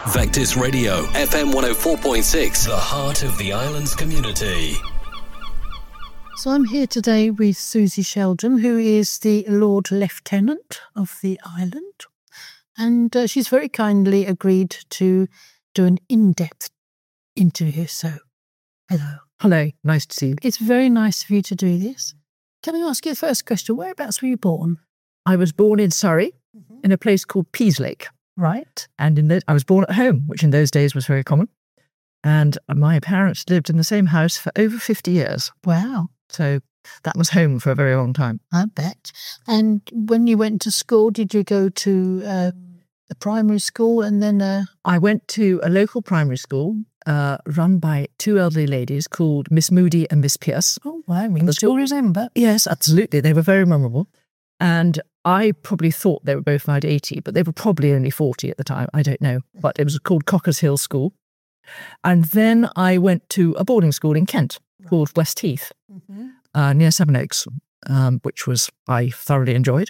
Vectis Radio, FM 104.6, the heart of the islands community. So I'm here today with Susie Sheldon, who is the Lord Lieutenant of the island. And she's very kindly agreed to do an in-depth interview. So, hello. Hello, nice to see you. It's very nice of you to do this. Can I ask you the first question? Whereabouts were you born? I was born in Surrey, in a place called Peaslake. Right. And I was born at home, which in those days was very common. And my parents lived in the same house for over 50 years. Wow. So that was home for a very long time. I bet. And when you went to school, did you go to a primary school and then... I went to a local primary school run by two elderly ladies called Miss Moody and Miss Pierce. Oh, wow. You still remember? Yes, absolutely. They were very memorable. And I probably thought they were both about 80, but they were probably only 40 at the time. I don't know. But it was called Cockers Hill School. And then I went to a boarding school in Kent called West Heath, near Sevenoaks, which I thoroughly enjoyed.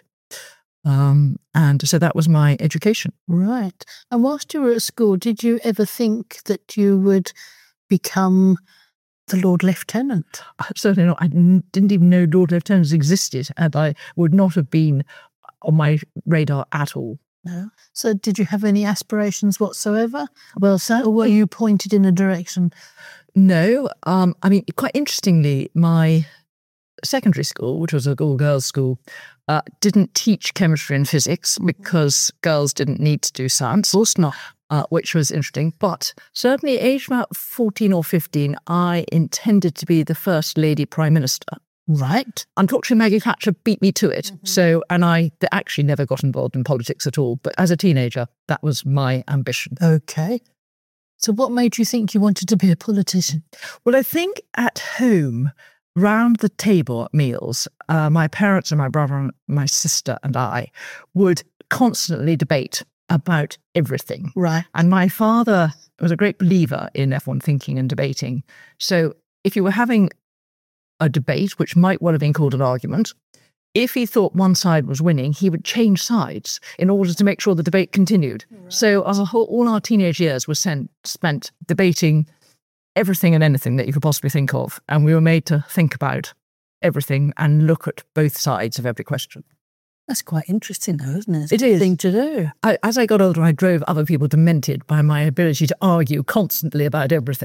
And so that was my education. Right. And whilst you were at school, did you ever think that you would become the Lord Lieutenant? Certainly not. I didn't even know Lord Lieutenants existed, and I would not have been on my radar at all. No. So did you have any aspirations whatsoever? Well, or were you pointed in a direction? No. I mean, quite interestingly, my secondary school, which was an all-girls school, didn't teach chemistry and physics because girls didn't need to do science. Of course not. Which was interesting. But certainly aged about 14 or 15, I intended to be the first lady prime minister. Right. Unfortunately, Maggie Thatcher beat me to it. So, and I actually never got involved in politics at all. But as a teenager, that was my ambition. Okay. So what made you think you wanted to be a politician? Well, I think at home, round the table at meals, my parents and my brother and my sister and I would constantly debate about everything. Right. And my father was a great believer in everyone thinking and debating. So if you were having a debate, which might well have been called an argument, if he thought one side was winning, he would change sides in order to make sure the debate continued. Right. So as a whole, all our teenage years were spent debating everything and anything that you could possibly think of. And we were made to think about everything and look at both sides of every question. That's quite interesting, though, isn't it? It is. Thing to do. As I got older, I drove other people demented by my ability to argue constantly about everything.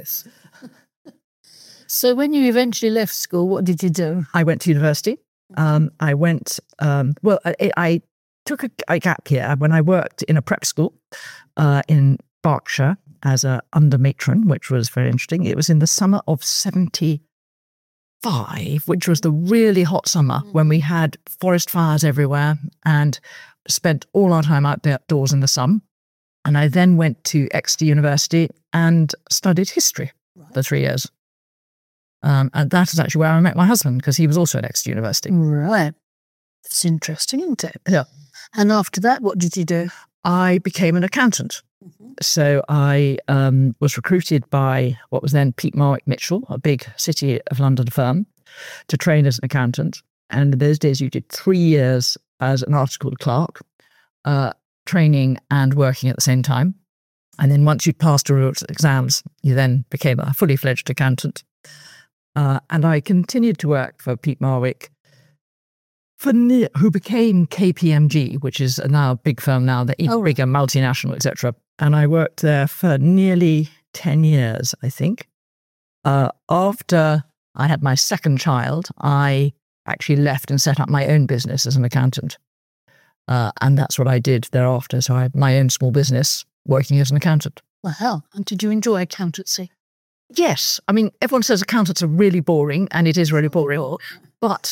So when you eventually left school, what did you do? I went to university. I went, I took a gap year when I worked in a prep school in Berkshire as an under matron, which was very interesting. It was in the summer of 75, which was the really hot summer when we had forest fires everywhere and spent all our time outdoors in the sun. And I then went to Exeter University and studied history for 3 years. And that is actually where I met my husband, because he was also at Exeter University. Right. That's interesting, isn't it? Yeah. And after that, what did you do? I became an accountant. So I was recruited by what was then Peat Marwick Mitchell, a big City of London firm, to train as an accountant. And in those days, you did 3 years as an articled clerk, training and working at the same time. And then once you'd passed all your exams, you then became a fully fledged accountant. And I continued to work for Peat Marwick, who became KPMG, which is now a big firm now, they're even bigger, multinational, etc. And I worked there for nearly 10 years, I think. After I had my second child, I actually left and set up my own business as an accountant. And that's what I did thereafter. So I had my own small business working as an accountant. Wow. And did you enjoy accountancy? Yes. I mean, everyone says accountants are really boring, and it is really boring. But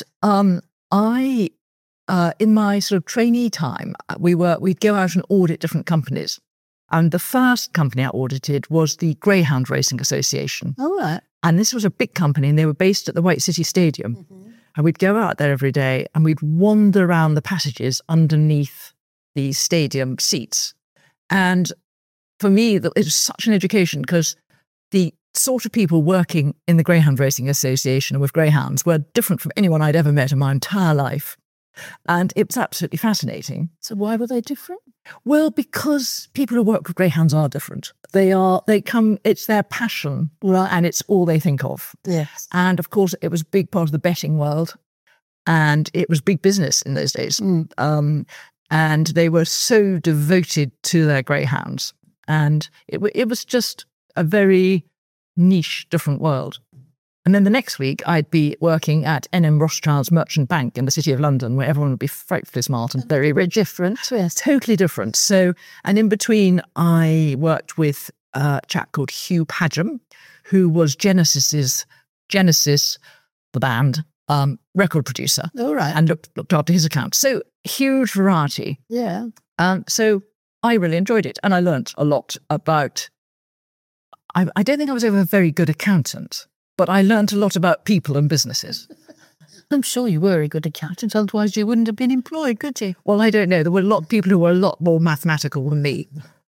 I, in my sort of trainee time, we'd go out and audit different companies. And the first company I audited was the Greyhound Racing Association. Oh, right. And this was a big company, and they were based at the White City Stadium. And we'd go out there every day, and we'd wander around the passages underneath the stadium seats. And for me, it was such an education, because the sort of people working in the Greyhound Racing Association with greyhounds were different from anyone I'd ever met in my entire life. And it was absolutely fascinating. So why were they different? Well, because people who work with greyhounds are different. It's their passion, Right. and it's all they think of. Yes. And of course, it was a big part of the betting world, and it was big business in those days. And they were so devoted to their greyhounds, and it was just a very niche, different world. And then the next week, I'd be working at N.M. Rothschild's Merchant Bank in the City of London, where everyone would be frightfully smart and very rich. Different, yes. Totally different. So, and in between, I worked with a chap called Hugh Padgham, who was Genesis, the band, record producer, All right. and looked after his account. So, huge variety. Yeah. So, I really enjoyed it, and I learnt a lot about. I don't think I was ever a very good accountant, but I learnt a lot about people and businesses. I'm sure you were a good accountant, otherwise you wouldn't have been employed, could you? Well, I don't know. There were a lot of people who were a lot more mathematical than me.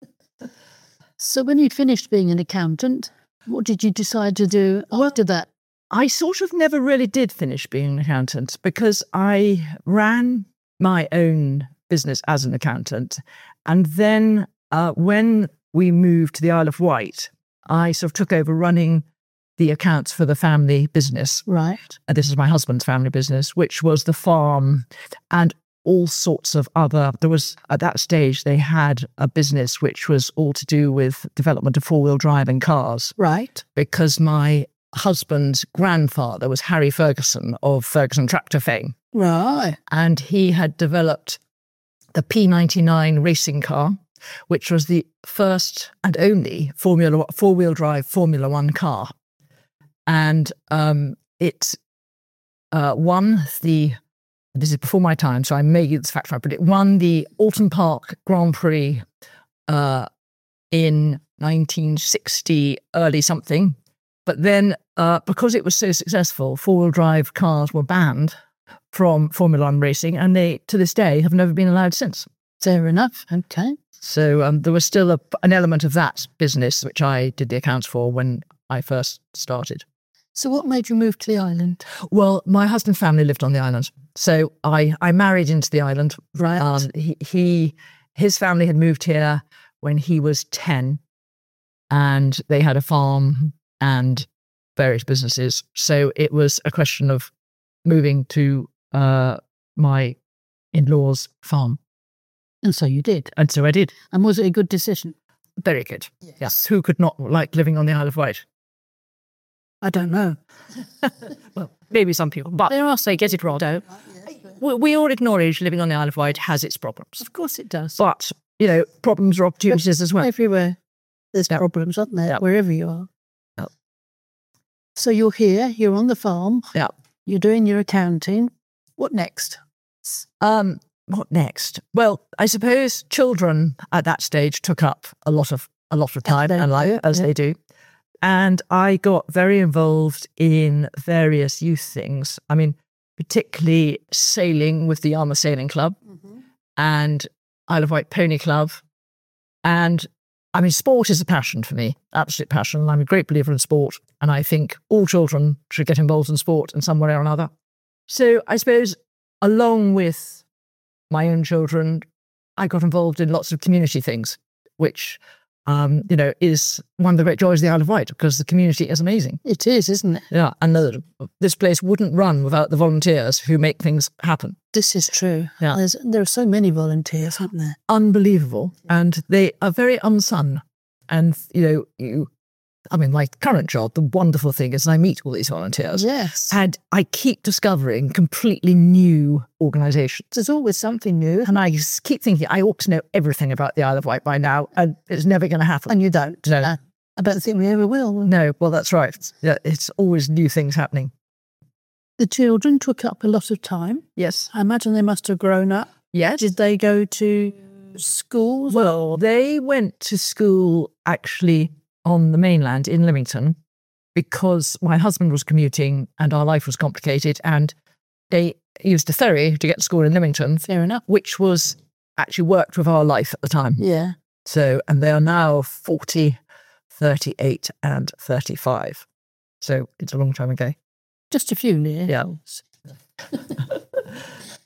So when you'd finished being an accountant, what did you decide to do after that? I sort of never really did finish being an accountant because I ran my own business as an accountant. And then when we moved to the Isle of Wight, I sort of took over running the accounts for the family business. Right. And this is my husband's family business, which was the farm and all sorts of other. There was, at that stage, they had a business which was all to do with development of four-wheel driving cars. Right. Because my husband's grandfather was Harry Ferguson of Ferguson Tractor fame. Right. And he had developed the P99 racing car, which was the first and only four-wheel drive Formula One car. And it won this is before my time, so I may get this fact right, but it won the Alton Park Grand Prix in 1960, early something. But then, because it was so successful, four-wheel drive cars were banned from Formula One racing, and they, to this day, have never been allowed since. Fair enough. Okay. So there was still an element of that business, which I did the accounts for when I first started. So what made you move to the island? Well, my husband's family lived on the island. So I married into the island. Right. His family had moved here when he was 10, and they had a farm and various businesses. So it was a question of moving to my in-laws' farm. And so you did. And so I did. And was it a good decision? Very good. Yes. Who could not like living on the Isle of Wight? I don't know. Well, maybe some people, but There are they get it wrong. Don't. We all acknowledge living on the Isle of Wight has its problems. Of course it does. But, problems are opportunities as well. Everywhere there's Yep. problems, aren't there? Yep. Wherever you are. Yep. So you're here, you're on the farm, Yeah. you're doing your accounting. What next? What next? Well, I suppose children at that stage took up a lot of time they and life, do, as yeah. they do. And I got very involved in various youth things. I mean, particularly sailing with the Yarmouth Sailing Club and Isle of Wight Pony Club. And I mean, sport is a passion for me, absolute passion. And I'm a great believer in sport. And I think all children should get involved in sport in some way or another. So I suppose along with my own children, I got involved in lots of community things, which, is one of the great joys of the Isle of Wight, because the community is amazing. It is, isn't it? Yeah, and this place wouldn't run without the volunteers who make things happen. This is true. Yeah. There are so many volunteers, aren't there? Unbelievable. And they are very unsung. And, my current job, the wonderful thing is I meet all these volunteers. Yes. And I keep discovering completely new organisations. There's always something new. And I keep thinking I ought to know everything about the Isle of Wight by now, and it's never going to happen. And you don't. No. I don't think we ever will. No, well, that's right. Yeah, it's always new things happening. The children took up a lot of time. Yes. I imagine they must have grown up. Yes. Did they go to schools? Well, they went to school actually on the mainland in Leamington because my husband was commuting and our life was complicated, and they used a ferry to get to school in Leamington. Fair enough. Which was actually worked with our life at the time. Yeah. So, and they are now 40, 38 and 35. So it's a long time ago. Just a few years. Yeah.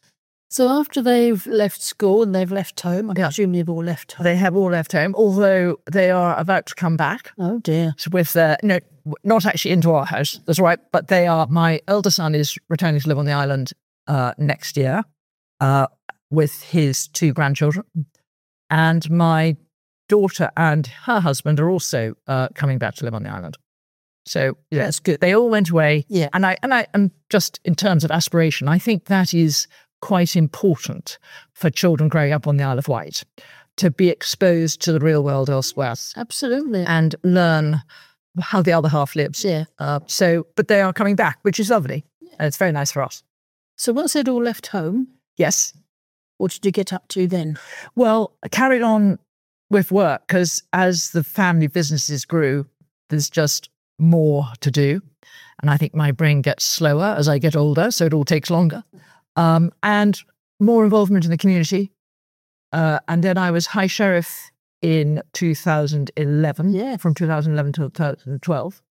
So after they've left school and they've left home, I presume they've all left home. They have all left home, although they are about to come back. Oh dear. With not actually into our house, that's right, but they are. My elder son is returning to live on the island next year with his 2 grandchildren, and my daughter and her husband are also coming back to live on the island. So That's good. They all went away. Yeah. And just in terms of aspiration, I think that is quite important for children growing up on the Isle of Wight to be exposed to the real world elsewhere. Absolutely. And learn how the other half lives. Yeah. But they are coming back, which is lovely. And it's very nice for us. So once they'd all left home, Yes. what did you get up to then? Well, I carried on with work because as the family businesses grew, there's just more to do. And I think my brain gets slower as I get older, so it all takes longer. And more involvement in the community. And then I was High Sheriff in 2011, from 2011 to 2012.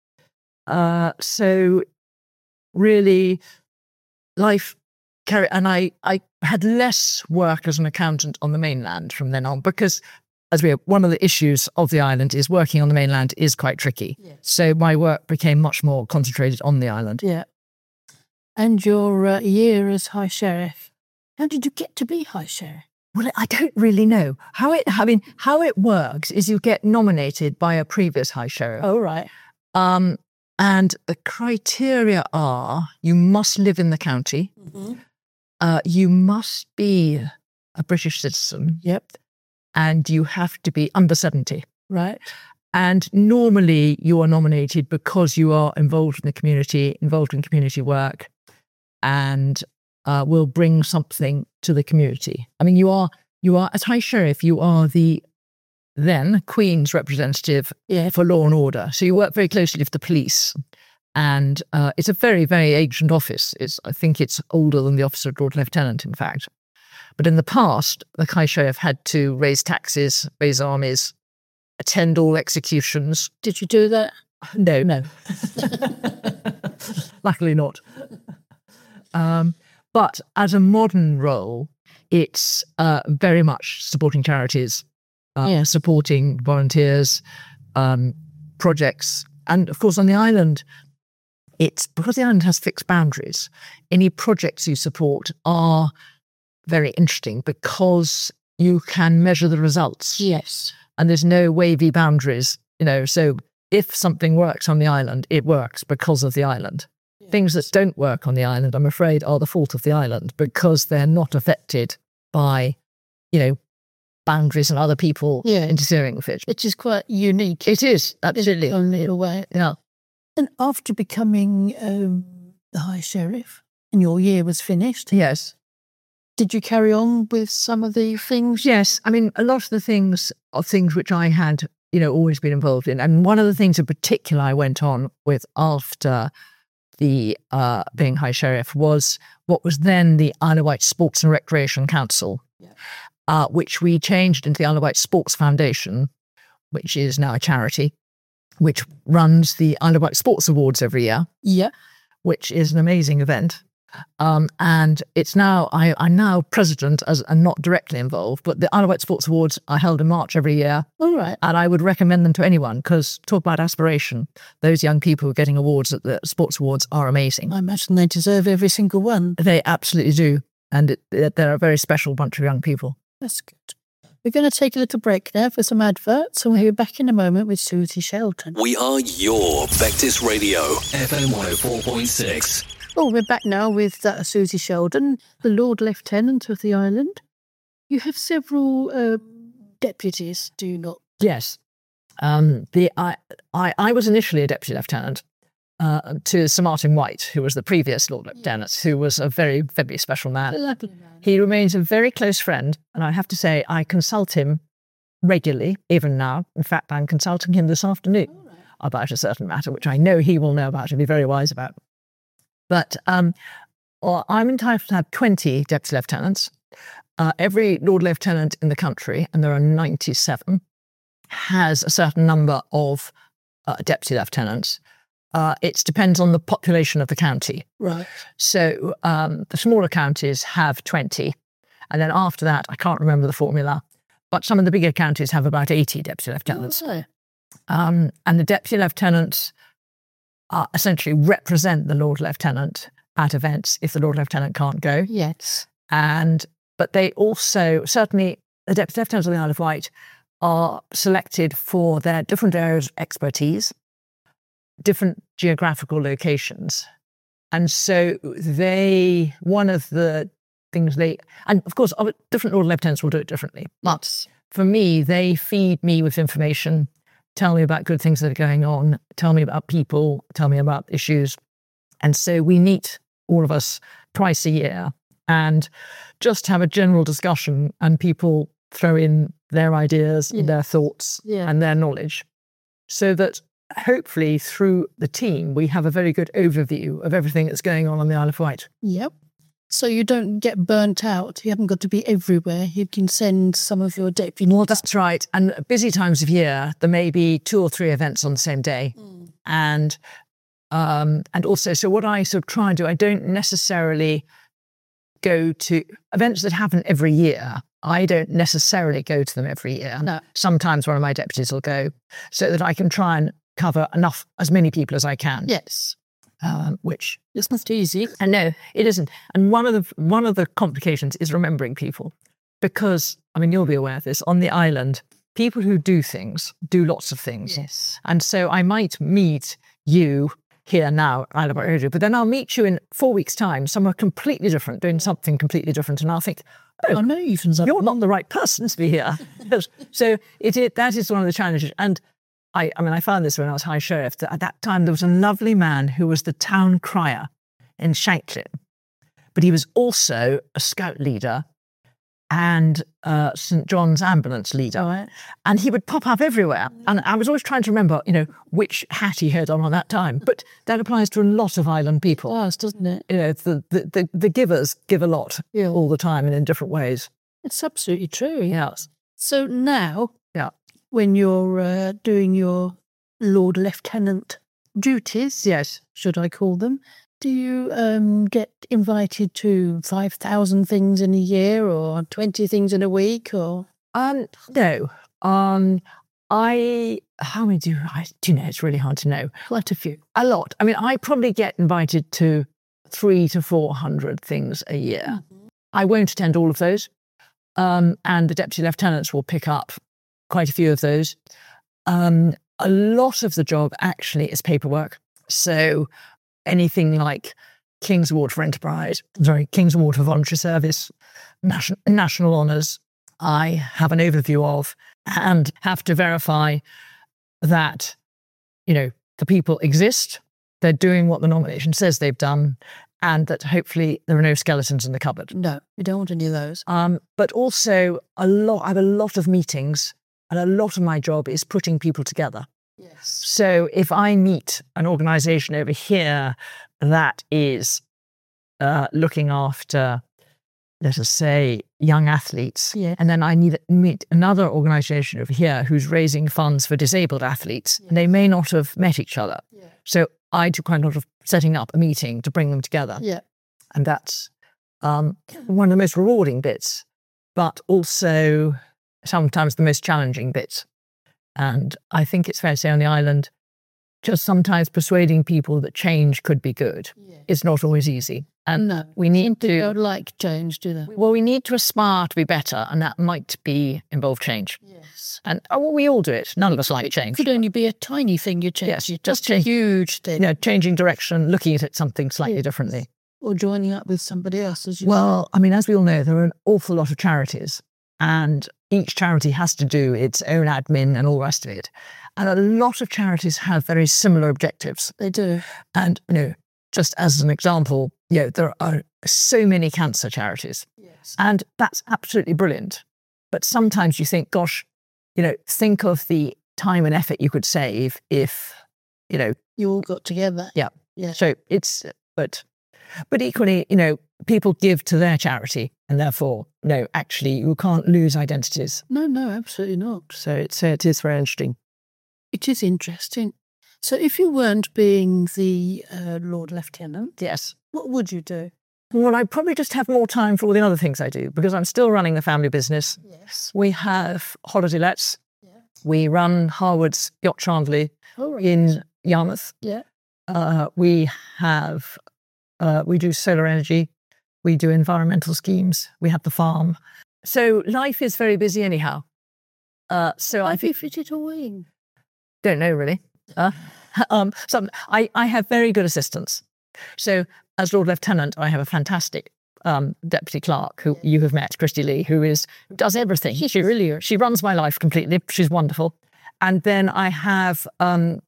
So really life carried, and I had less work as an accountant on the mainland from then on because one of the issues of the island is working on the mainland is quite tricky. Yes. So my work became much more concentrated on the island. Yeah. And your year as High Sheriff, how did you get to be High Sheriff? Well, I don't really know how it works is you get nominated by a previous High Sheriff. Oh, right. And the criteria are you must live in the county. Mm-hmm. You must be a British citizen. Yep. And you have to be under 70. Right. And normally you are nominated because you are involved in the community, involved in community work, and will bring something to the community. I mean, you are as High Sheriff, you are the then Queen's representative for law and order. So you work very closely with the police. And it's a very, very ancient office. I think it's older than the office of Lord Lieutenant, in fact. But in the past, the High Sheriff had to raise taxes, raise armies, attend all executions. Did you do that? No. Luckily not. But as a modern role, it's very much supporting charities, supporting volunteers, projects. And of course, on the island, it's because the island has fixed boundaries. Any projects you support are very interesting because you can measure the results. Yes. And there's no wavy boundaries, so if something works on the island, it works because of the island. Yes. Things that don't work on the island, I'm afraid, are the fault of the island because they're not affected by, boundaries and other people interfering with it. Which is quite unique. It is, absolutely. In its own little way. Yeah. And after becoming the High Sheriff and your year was finished. Yes. Did you carry on with some of the things? Yes. I mean, a lot of the things are things which I had, always been involved in. And one of the things in particular I went on with after the being High Sheriff was what was then the Isle of Wight Sports and Recreation Council, which we changed into the Isle of Wight Sports Foundation, which is now a charity, which runs the Isle of Wight Sports Awards every year. Yeah. Which is an amazing event. And it's now, I'm now president and not directly involved, but the Isle of Wight Sports Awards are held in March every year. All right. And I would recommend them to anyone because talk about aspiration. Those young people who are getting awards at the sports awards are amazing. I imagine they deserve every single one. They absolutely do. And they're a very special bunch of young people. That's good. We're going to take a little break now for some adverts, and we'll be back in a moment with Susie Shelton. We are your Vectis Radio, FM 104.6. Oh, we're back now with Susie Sheldon, the Lord Lieutenant of the island. You have several deputies, do you not? Yes. I was initially a deputy lieutenant to Sir Martin White, who was the previous Lord Lieutenant, who was a very, very special man. A lovely man. He remains a very close friend, and I have to say I consult him regularly, even now. In fact, I'm consulting him this afternoon about a certain matter, which I know he will know about and be very wise about. But I'm entitled to have 20 deputy lieutenants. Every Lord Lieutenant in the country, and there are 97, has a certain number of deputy lieutenants. It depends on the population of the county. Right. So the smaller counties have 20, And then after that, I can't remember the formula, but some of the bigger counties have about 80 deputy lieutenants. Oh, And the deputy lieutenants essentially represent the Lord Lieutenant at events if the Lord Lieutenant can't go. yes. But they also, certainly the deputy lieutenants of the Isle of Wight are selected for their different areas of expertise, different geographical locations. And so one of the things and of course, different Lord Lieutenants will do it differently. But for me, they feed me with information, tell me about good things that are going on, tell me about people, tell me about issues. And so we meet, all of us, twice a year and just have a general discussion, and people throw in their ideas, their thoughts and their knowledge, so that hopefully through the team we have a very good overview of everything that's going on the Isle of Wight. Yep. So you don't get burnt out. You haven't got to be everywhere. You can send some of your deputies. Well, that's right. And busy times of year, there may be 2 or 3 events on the same day. And also, so what I sort of try and do, I don't necessarily go to events that happen every year. I don't necessarily go to them every year. No. Sometimes one of my deputies will go, so that I can try and cover as many people as I can. Yes. Which it's not easy. And no, it isn't. And one of the complications is remembering people, because I mean, you'll be aware of this, on the island, people who do things do lots of things. Yes. And so I might meet you here now, Isle of Wight Radio, but then I'll meet you in 4 weeks' time, somewhere completely different, doing something completely different, and I'll think, oh no, you're not the right person to be here. So that is one of the challenges. And I found this when I was High Sheriff, that at that time there was a lovely man who was the town crier in Shanklin, but he was also a scout leader and St. John's ambulance leader. Right. And he would pop up everywhere. And I was always trying to remember, which hat he had on that time. But that applies to a lot of island people. It does, doesn't it? The givers give a lot all the time and in different ways. It's absolutely true. Yes. So now, when you're doing your Lord Lieutenant duties, yes, should I call them, do you get invited to 5,000 things in a year or 20 things in a week? Or no. How many do I? Do you know? It's really hard to know. Quite a few. A lot. I mean, I probably get invited to 300 to 400 things a year. Mm-hmm. I won't attend all of those, and the deputy lieutenants will pick up quite a few of those. A lot of the job actually is paperwork. So anything like King's Award for Enterprise, King's Award for Voluntary Service, national honours, I have an overview of and have to verify that, the people exist, they're doing what the nomination says they've done, and that hopefully there are no skeletons in the cupboard. No, you don't want any of those. But also I have a lot of meetings, and a lot of my job is putting people together. Yes. So if I meet an organisation over here that is looking after, let us say, young athletes, and then I need to meet another organisation over here who's raising funds for disabled athletes, and they may not have met each other. Yeah. So I do quite a lot of setting up a meeting to bring them together. Yeah. And that's one of the most rewarding bits, but also sometimes the most challenging bits. And I think it's fair to say on the island, just sometimes persuading people that change could be good is not always easy. And we need to don't like change, do they? Well, we need to aspire to be better, and that might involve change. Yes. And we all do it. None of us like change. It could only be a tiny thing you change. Yes, just a huge thing. Changing direction, looking at it something slightly differently. Or joining up with somebody else. As we all know, there are an awful lot of charities, and each charity has to do its own admin and all the rest of it. And a lot of charities have very similar objectives. They do. And, just as an example, there are so many cancer charities. Yes. And that's absolutely brilliant. But sometimes you think, gosh, think of the time and effort you could save if, you all got together. Yeah. Yeah. So but equally, people give to their charity, and therefore, actually, you can't lose identities. No, absolutely not. So it is very interesting. It is interesting. So if you weren't being the Lord Lieutenant, yes, what would you do? Well, I probably just have more time for all the other things I do because I'm still running the family business. Yes. We have holiday lets. Yeah. We run Harwood's Yacht Chandley in Yarmouth. Yeah. We do solar energy. We do environmental schemes. We have the farm. So life is very busy anyhow. So Have you fit it all in? Don't know really. I have very good assistants. So as Lord Lieutenant, I have a fantastic deputy clerk who you have met, Christy Lee, who does everything. She runs my life completely. She's wonderful. And then I have a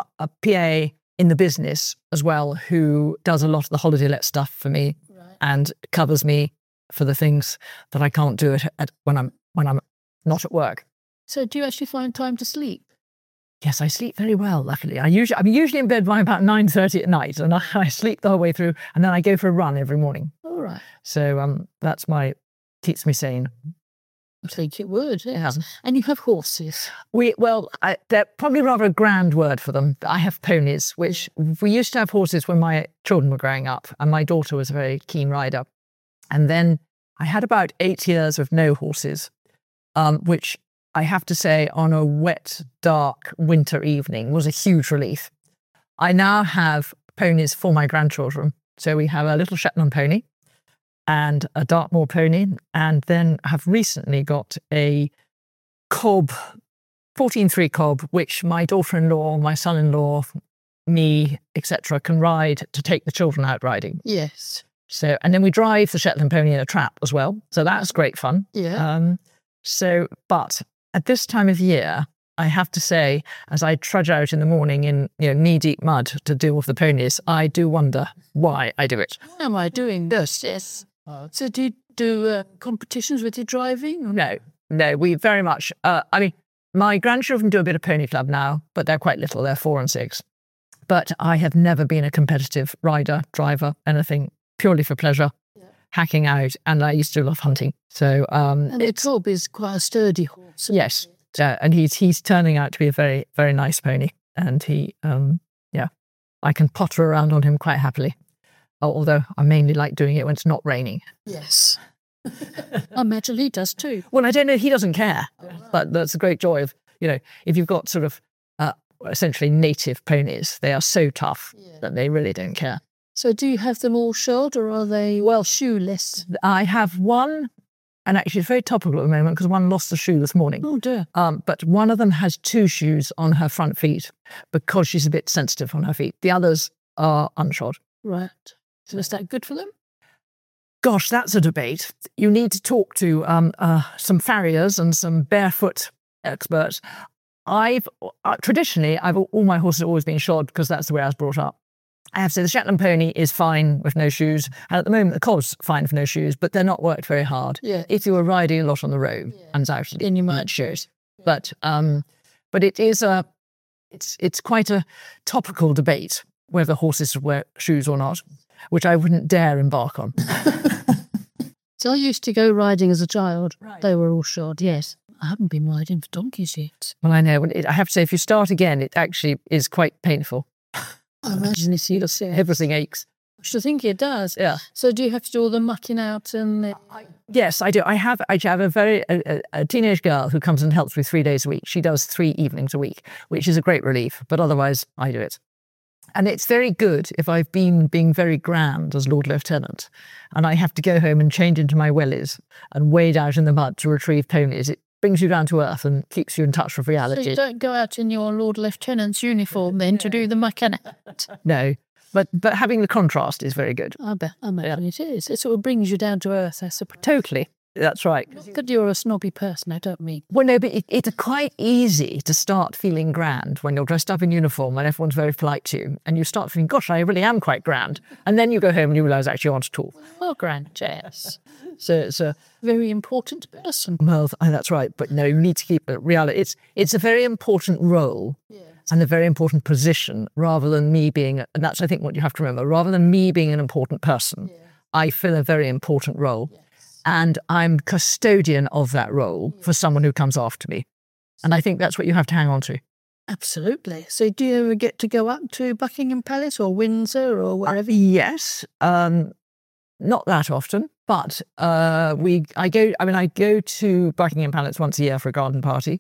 PA in the business as well who does a lot of the holiday let stuff for me and covers me for the things that I can't do when I'm not at work. So do you actually find time to sleep? Yes, I sleep very well, luckily. I'm usually in bed by about 9:30 at night, and I sleep the whole way through, and then I go for a run every morning. All right. So keeps me sane. I think it would, yes. Yeah. And you have horses. They're probably rather a grand word for them. I have ponies, which we used to have horses when my children were growing up, and my daughter was a very keen rider. And then I had about 8 years of no horses, which I have to say on a wet, dark winter evening was a huge relief. I now have ponies for my grandchildren. So we have a little Shetland pony and a Dartmoor pony, and then have recently got a cob, 14-3 cob, which my daughter-in-law, my son-in-law, me, etc., can ride to take the children out riding. Yes. So, and then we drive the Shetland pony in a trap as well. So that's great fun. Yeah. But at this time of year, I have to say, as I trudge out in the morning in knee-deep mud to deal with the ponies, I do wonder why I do it. Why am I doing this? Yes. So do you do competitions with your driving? No, we very much... my grandchildren do a bit of pony club now, but they're quite little. They're 4 and 6. But I have never been a competitive rider, driver, anything, purely for pleasure, hacking out, and I used to love hunting. So and the cob is quite a sturdy horse. Yes, and he's turning out to be a very, very nice pony, and he, I can potter around on him quite happily. Although I mainly like doing it when it's not raining. Yes. I imagine he does too. Well, I don't know, he doesn't care, but that's a great joy of, if you've got sort of essentially native ponies, they are so tough that they really don't care. So do you have them all shod, or are they, shoeless? I have one, and actually it's very topical at the moment because one lost a shoe this morning. Oh dear. But one of them has 2 shoes on her front feet because she's a bit sensitive on her feet. The others are unshod. Right. So is that good for them? Gosh, that's a debate. You need to talk to some farriers and some barefoot experts. Traditionally, all my horses have always been shod because that's the way I was brought up. I have to say the Shetland pony is fine with no shoes, and at the moment the cob's fine with no shoes, but they're not worked very hard. Yeah. If you were riding a lot on the road and out, then you might shoes. Yeah. But it is it's quite a topical debate whether horses wear shoes or not, which I wouldn't dare embark on. So I used to go riding as a child. Right. They were all shod, yes. I haven't been riding for donkeys yet. Well, I know. I have to say, if you start again, it actually is quite painful. I imagine it's everything aches. I think it does. Yeah. So do you have to do all the mucking out and? Yes, I do. I have a teenage girl who comes and helps me 3 days a week. She does 3 evenings a week, which is a great relief. But otherwise, I do it. And it's very good if I've been being very grand as Lord Lieutenant and I have to go home and change into my wellies and wade out in the mud to retrieve ponies. It brings you down to earth and keeps you in touch with reality. So you don't go out in your Lord Lieutenant's uniform then to do the mucking out? No, but having the contrast is very good. I imagine it is. It sort of brings you down to earth, I suppose. Totally. That's right. Not that you're a snobby person, I don't mean. Well, no, but it's quite easy to start feeling grand when you're dressed up in uniform and everyone's very polite to you. And you start feeling, gosh, I really am quite grand. And then you go home and you realise actually you want to talk. Well, grand, yes. So it's a very important person. Well, that's right. But no, you need to keep it reality. It's a very important role and a very important position rather than me being, and that's, I think, what you have to remember, rather than me being an important person, I fill a very important role. Yeah. And I'm custodian of that role for someone who comes after me. And I think that's what you have to hang on to. Absolutely. So do you ever get to go up to Buckingham Palace or Windsor or wherever? Yes. Not that often, but I go to Buckingham Palace once a year for a garden party.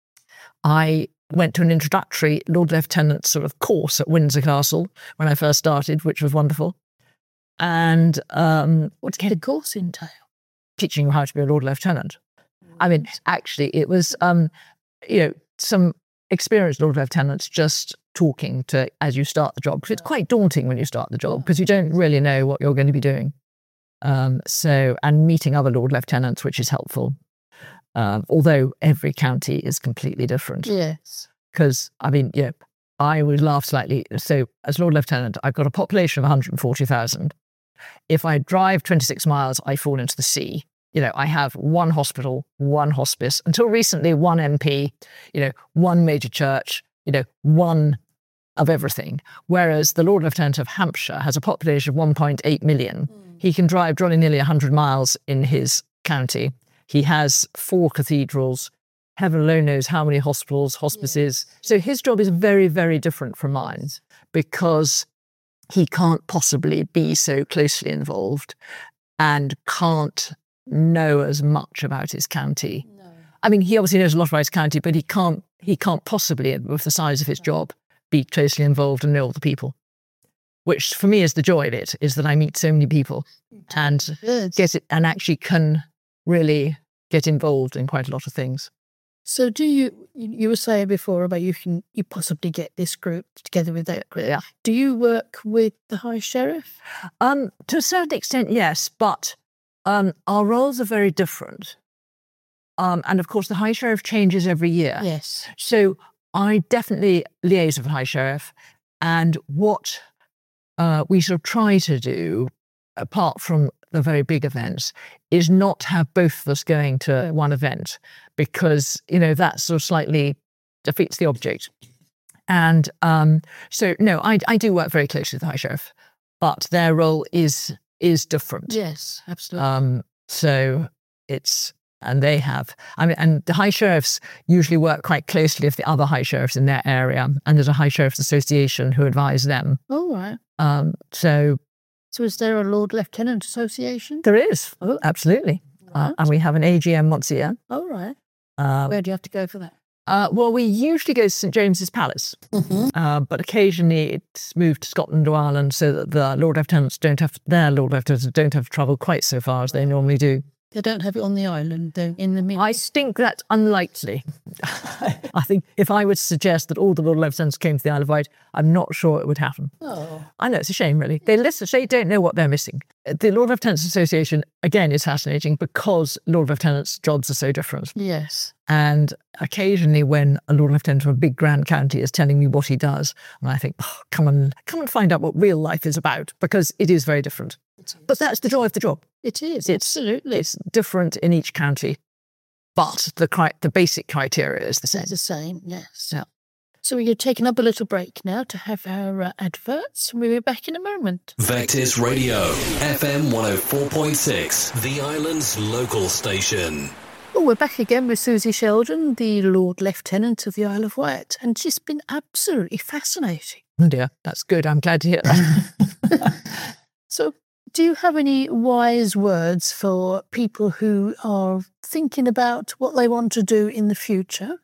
I went to an introductory Lord Lieutenant sort of course at Windsor Castle when I first started, which was wonderful. And what did the course entail? Teaching you how to be a Lord Lieutenant. I mean, actually, it was some experienced Lord Lieutenants just talking to as you start the job, because it's quite daunting when you start the job because you don't really know what you're going to be doing. And meeting other Lord Lieutenants, which is helpful. Although every county is completely different. Yes. Because, I would laugh slightly. So as Lord Lieutenant, I've got a population of 140,000. If I drive 26 miles, I fall into the sea. I have one hospital, one hospice, until recently one MP, one major church, one of everything. Whereas the Lord Lieutenant of Hampshire has a population of 1.8 million. He can drive nearly 100 miles in his county. He has 4 cathedrals. Heaven alone knows how many hospitals, hospices. Yes. So his job is very, very different from mine because he can't possibly be so closely involved and can't know as much about his county. No. I mean, he obviously knows a lot about his county, but he can't possibly, with the size of his job, be closely involved and know all the people. Which for me is the joy of it, is that I meet so many people and get it and actually can really get involved in quite a lot of things. So you were saying before about you possibly get this group together with that group. Yeah. Do you work with the High Sheriff? To a certain extent, yes, but our roles are very different. And of course, the High Sheriff changes every year. Yes. So I definitely liaise with the High Sheriff, and what we sort of try to do, apart from the very big events, is not have both of us going to one event, because, that sort of slightly defeats the object. And so, no, I do work very closely with the High Sheriff, but their role is different. Yes, absolutely. So it's, and they have, and the High Sheriffs usually work quite closely with the other High Sheriffs in their area, and there's a High Sheriffs Association who advise them. Oh, right. So is there a Lord Lieutenant Association? There is. Oh, absolutely. Right. And we have an AGM once a year. Oh, right. Where do you have to go for that? Well, we usually go to St James's Palace, but occasionally it's moved to Scotland or Ireland so that the Lord Lieutenants don't have to travel quite so far as they normally do. They don't have it on the island, though, in the middle. I think that's unlikely. I think if I would suggest that all the Lord Lieutenants came to the Isle of Wight, I'm not sure it would happen. Oh. I know, it's a shame, really. They don't know what they're missing. The Lord Lieutenants Association, again, is fascinating because Lord Lieutenants' jobs are so different. Yes. And occasionally when a Lord Lieutenant from a big grand county is telling me what he does, and I think, come and find out what real life is about, because it is very different. But that's the joy of the job. It is, absolutely. It's different in each county, but the basic criteria is the same. It's the same, yes. Yeah. So we're taking up a little break now to have our adverts, and we'll be back in a moment. Vectis Radio, FM 104.6, the island's local station. Well, we're back again with Susie Sheldon, the Lord Lieutenant of the Isle of Wight, and she's been absolutely fascinating. Oh dear, that's good. I'm glad to hear that. So, do you have any wise words for people who are thinking about what they want to do in the future?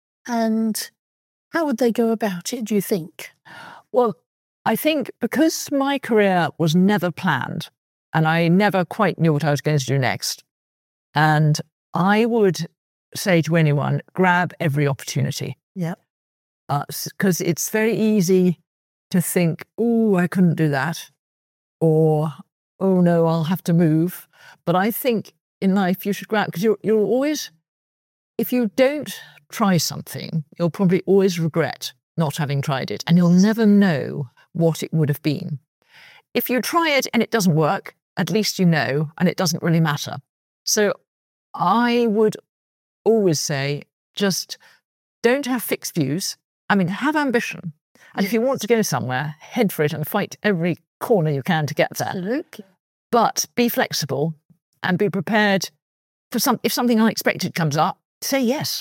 And how would they go about it, do you think? Well, I think because my career was never planned and I never quite knew what I was going to do next, and I would say to anyone, grab every opportunity. Yeah. Because it's very easy to think, oh, I couldn't do that. Or, oh no, I'll have to move. But I think in life you should grab, because you'll always, if you don't try something, you'll probably always regret not having tried it, and you'll never know what it would have been. If you try it and it doesn't work, at least you know, and it doesn't really matter. So I would always say, just don't have fixed views. Have ambition. And if you want to go somewhere, head for it and fight every corner you can to get there. Absolutely. But be flexible and be prepared for if something unexpected comes up, say yes.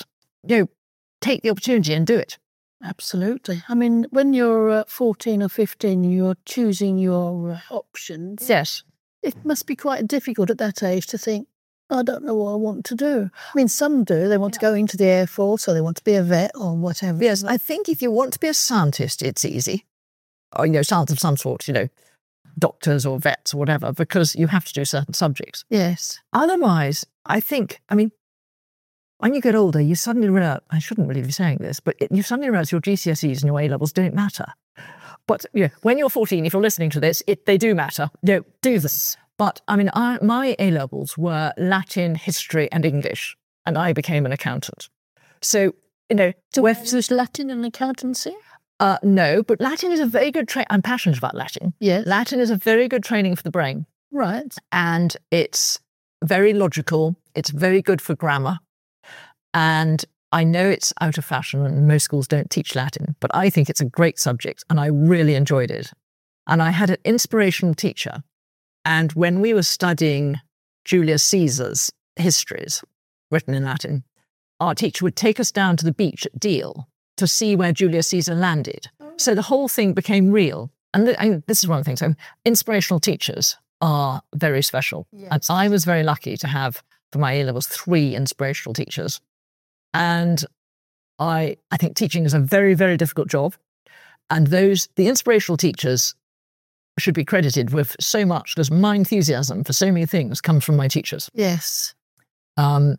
Take the opportunity and do it. Absolutely. When you're 14 or 15, you're choosing your options. Yes. It must be quite difficult at that age to think, I don't know what I want to do. I mean, some do. They want to go into the Air Force or they want to be a vet or whatever. Yes, I think if you want to be a scientist, it's easy. Or, science of some sort, doctors or vets or whatever, because you have to do certain subjects. Yes. Otherwise, I think, when you get older, you suddenly realize, I shouldn't really be saying this, but you suddenly realize your GCSEs and your A-levels don't matter. But when you're 14, if you're listening to this, they do matter. Do this. But my A-levels were Latin, history and English, and I became an accountant. So, So was Latin and accountancy? No, but Latin is a very good I'm passionate about Latin. Yes. Latin is a very good training for the brain. Right. And it's very logical. It's very good for grammar. And I know it's out of fashion and most schools don't teach Latin, but I think it's a great subject and I really enjoyed it. And I had an inspirational teacher. And when we were studying Julius Caesar's histories written in Latin, our teacher would take us down to the beach at Deal to see where Julius Caesar landed. So the whole thing became real. And this is one of the things. Inspirational teachers are very special. Yes. And I was very lucky to have, for my A-levels, 3 inspirational teachers. And I think teaching is a very, very difficult job. And the inspirational teachers should be credited with so much because my enthusiasm for so many things comes from my teachers. Yes. And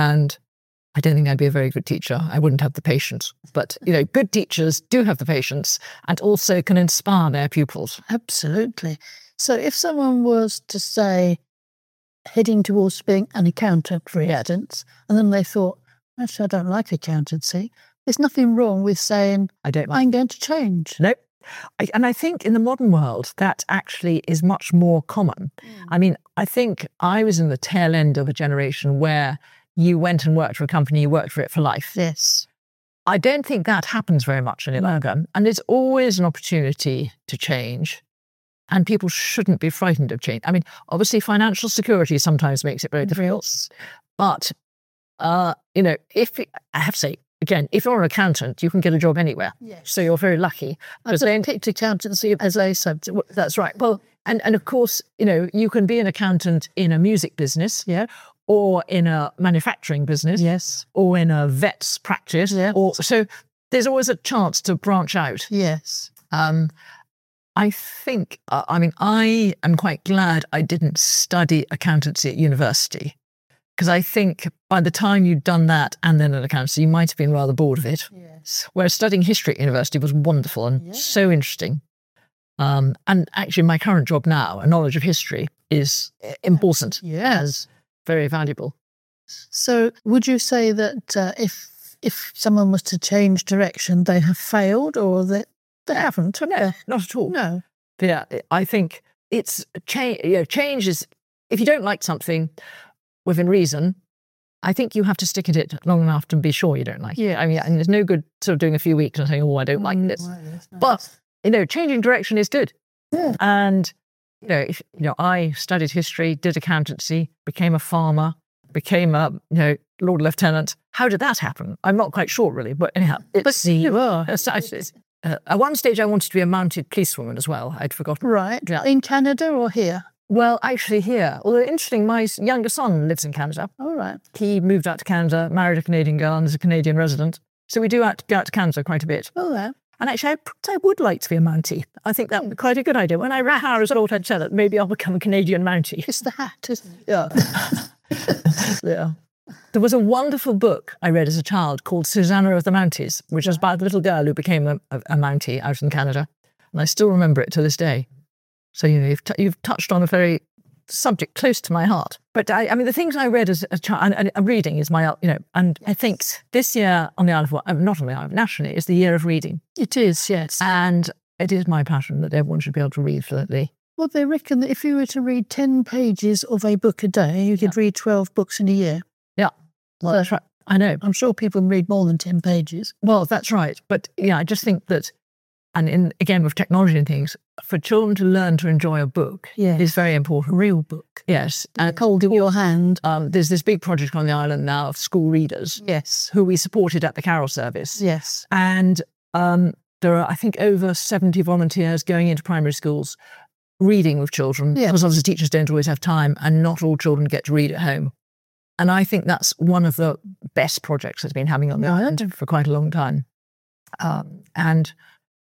I don't think I'd be a very good teacher. I wouldn't have the patience. But, good teachers do have the patience and also can inspire their pupils. Absolutely. So if someone was to say, heading towards being an accountant, for instance, and then they thought, actually, I don't like accountancy, there's nothing wrong with saying, I'm going to change. Nope. And I think in the modern world, that actually is much more common. I think I was in the tail end of a generation where you went and worked for a company, you worked for it for life. Yes. I don't think that happens very much any longer. And it's always an opportunity to change. And people shouldn't be frightened of change. Obviously, financial security sometimes makes it very difficult. But, I have to say, again, if you're an accountant, you can get a job anywhere. Yes. So you're very lucky. I've picked accountancy as a subject. That's right. Well, and of course, you can be an accountant in a music business. Yeah. Or in a manufacturing business. Yes. Or in a vet's practice. Yeah. So there's always a chance to branch out. Yes. I think, I am quite glad I didn't study accountancy at university because I think by the time you'd done that and then an accountancy, you might have been rather bored of it. Yes. Whereas studying history at university was wonderful and so interesting. And actually my current job now, a knowledge of history, is important. Yes. Very valuable. So would you say that if someone was to change direction, they have failed or that they haven't? No, not at all. No. Yeah, I think it's change. Change is, if you don't like something within reason, I think you have to stick at it long enough to be sure you don't like it. And there's no good sort of doing a few weeks and saying, I don't like this. But, changing direction is good. Yeah. And, I studied history, did accountancy, became a farmer, became a, Lord Lieutenant. How did that happen? I'm not quite sure, really. But anyhow, you are. At one stage, I wanted to be a mounted policewoman as well. I'd forgotten. Right. Yeah. In Canada or here? Well, actually here. Although interesting, my younger son lives in Canada. All right. He moved out to Canada, married a Canadian girl, and is a Canadian resident. So we do go out to Canada quite a bit. Oh, yeah. And actually, I would like to be a Mountie. I think that would be quite a good idea. When I ran Harris, I thought I'd said that maybe I'll become a Canadian Mountie. It's the hat, isn't it? Yeah. Yeah. There was a wonderful book I read as a child called Susanna of the Mounties, which was about a little girl who became a Mountie out in Canada. And I still remember it to this day. So, you've touched on a very subject close to my heart. But the things I read as a child, and reading is my, and I think this year on the Isle of Wight, not on the Isle of nationally, is the year of reading. It is, yes. And it is my passion that everyone should be able to read fluently. Well, they reckon that if you were to read 10 pages of a book a day, you could read 12 books in a year. Yeah. Well, that's right. I know. I'm sure people read more than 10 pages. Well, that's right. But I just think that, and again, with technology and things, for children to learn to enjoy a book is very important. A real book. Yes. And hold in your hand. There's this big project on the island now of school readers. Yes. Who we supported at the Carol Service. Yes. And there are, I think, over 70 volunteers going into primary schools reading with children, because obviously teachers don't always have time, and not all children get to read at home. And I think that's one of the best projects that's been happening on the island for quite a long time. And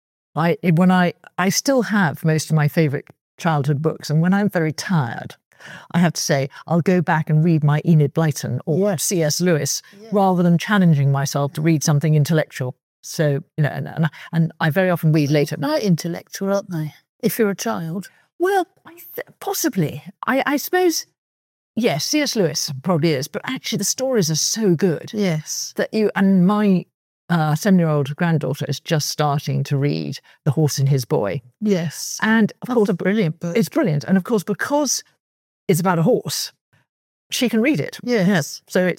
I still have most of my favourite childhood books, and when I'm very tired, I have to say, I'll go back and read my Enid Blyton or C.S. Lewis rather than challenging myself to read something intellectual. So, and I very often read later. They're intellectual, aren't they? If you're a child. Well, possibly. I suppose, yes, C.S. Lewis probably is, but actually the stories are so good. Yes. That and my 7-year-old granddaughter is just starting to read The Horse and His Boy. Yes. And of course, a brilliant book. It's brilliant. And of course, because it's about a horse, she can read it. Yes. So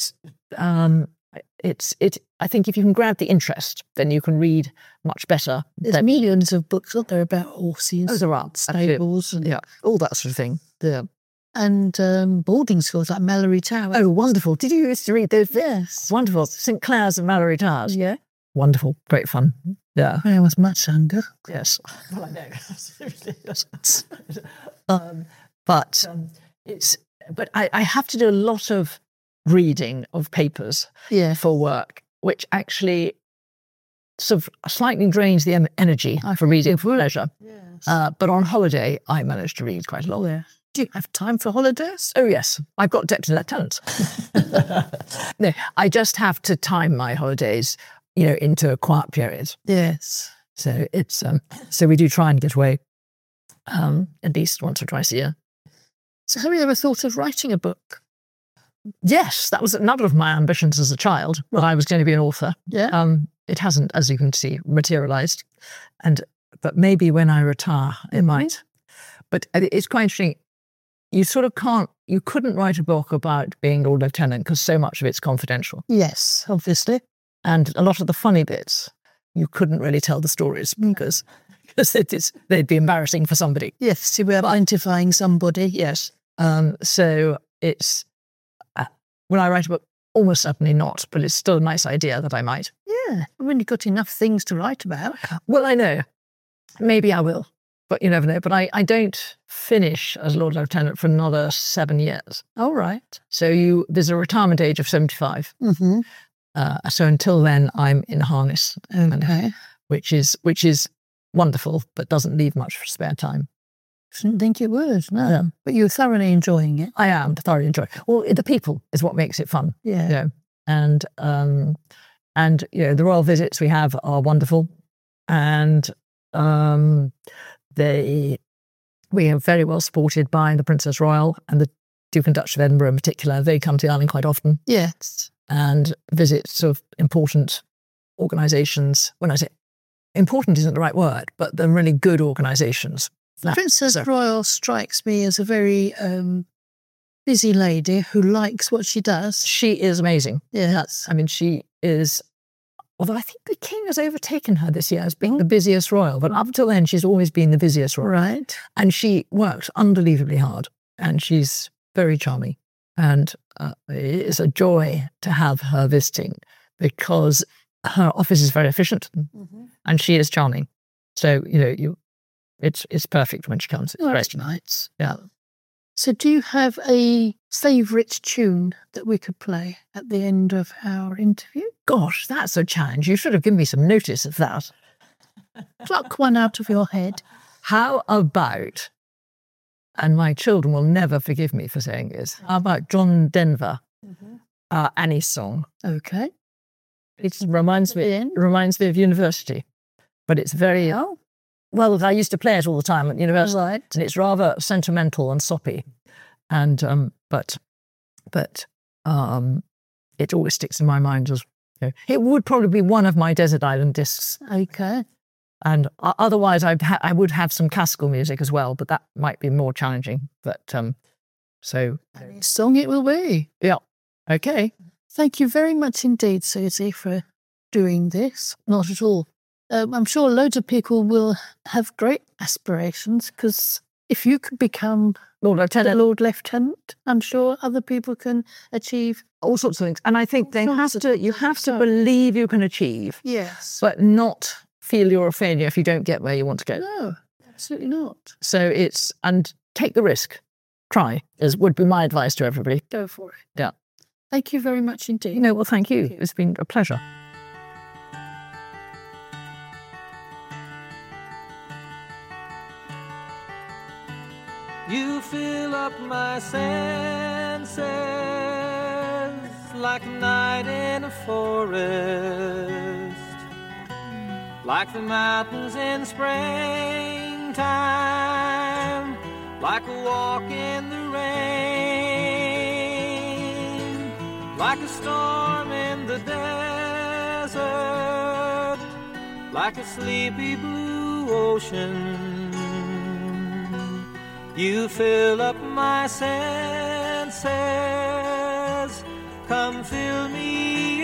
I think if you can grab the interest, then you can read much better. There's millions of books out there about horses. Oh, there are. Stables and all that sort of thing. Yeah. And boarding schools like Mallory Towers. Oh, wonderful. Did you used to read those? Yes. Wonderful. St. Clair's and Mallory Towers. Yeah. Wonderful. Great fun. Yeah. When I was much younger. Yes. Well, I know. Absolutely. But I have to do a lot of reading of papers for work, which actually sort of slightly drains the energy for reading for pleasure. Yes. But on holiday, I managed to read quite a lot. Yeah. Do you have time for holidays? Oh, yes. I've got deputy lieutenants. No, I just have to time my holidays, into a quiet period. Yes. So it's so we do try and get away at least once or twice a year. So have you ever thought of writing a book? Yes, that was another of my ambitions as a child, that I was going to be an author. Yeah. It hasn't, as you can see, materialised. But maybe when I retire, it might. But it's quite interesting. You couldn't write a book about being Lord Lieutenant because so much of it's confidential. Yes, obviously. And a lot of the funny bits, you couldn't really tell the stories because they'd be embarrassing for somebody. Yes, you were identifying somebody. Yes. So it's, when I write a book, almost certainly not, but it's still a nice idea that I might. Yeah, when you've got enough things to write about. Well, I know. Maybe I will, but you never know. But I don't finish as Lord Lieutenant for another 7 years. All right. So there's a retirement age of 75. Mm-hmm. So until then, I'm in harness, okay. which is wonderful, but doesn't leave much for spare time. I didn't think it would, no. Yeah. But you're thoroughly enjoying it. I am thoroughly enjoying it. Well, the people is what makes it fun. Yeah. And the royal visits we have are wonderful, and we are very well supported by the Princess Royal and the Duke and Duchess of Edinburgh in particular. They come to the island quite often. Yes. And visit sort of important organisations. When I say important isn't the right word, but they're really good organisations. Princess Royal strikes me as a very busy lady who likes what she does. She is amazing. Yes. I mean, she is, although I think the king has overtaken her this year as being the busiest royal, but up till then she's always been the busiest royal. Right. And she works unbelievably hard, and she's very charming. And it's a joy to have her visiting because her office is very efficient, and she is charming. So, it's perfect when she comes. It's that's nice. Yeah. So do you have a favourite tune that we could play at the end of our interview? Gosh, that's a challenge. You should have given me some notice of that. Pluck one out of your head. How about, and my children will never forgive me for saying this, how about John Denver, Annie's song? Okay. It reminds me of university, but it's very... Well, I used to play it all the time at university, right. And it's rather sentimental and soppy, and but it always sticks in my mind as it would probably be one of my desert island discs. Okay, and otherwise I would have some classical music as well, but that might be more challenging. But so song it will be. Yeah. Okay. Thank you very much indeed, Susie, for doing this. Not at all. I'm sure loads of people will have great aspirations because if you could become Lord Lieutenant, I'm sure other people can achieve all sorts of things. And I think you have to believe you can achieve. Yes. But not feel you're a failure if you don't get where you want to go. No. absolutely not. So and take the risk. Try, as would be my advice to everybody. Go for it. Yeah. Thank you very much indeed. Well, thank you. It's been a pleasure. You fill up my senses like a night in a forest, like the mountains in springtime, like a walk in the rain, like a storm in the desert, like a sleepy blue ocean. You fill up my senses, come fill me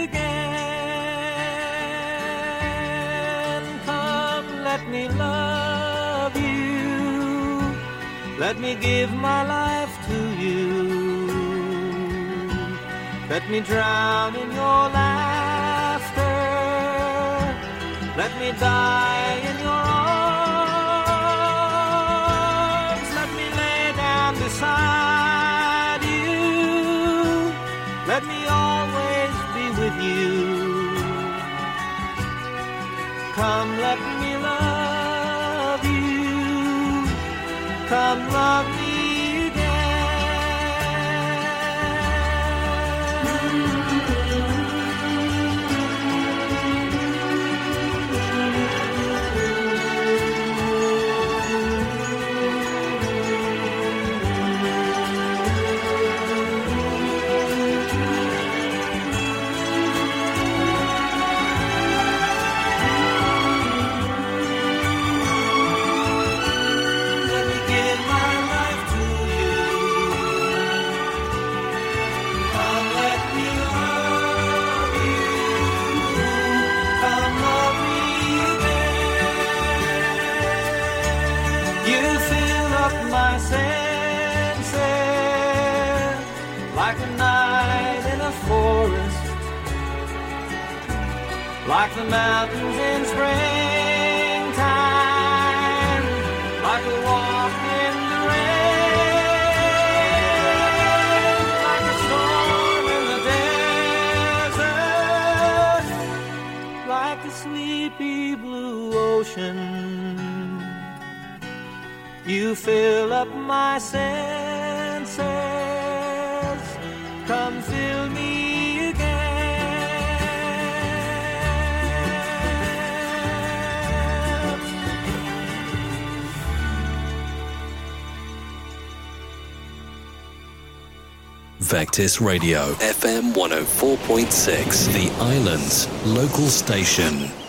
again. Come, let me love you, let me give my life to you. Let me drown in your laughter, let me die in your arms. Beside you, let me always be with you. Come, let me love you. Come, love me like the mountains in springtime, like a walk in the rain, like a storm in the desert, like a sleepy blue ocean. You fill up my senses, come fill me again. Vectis Radio, FM 104.6, The Islands local station.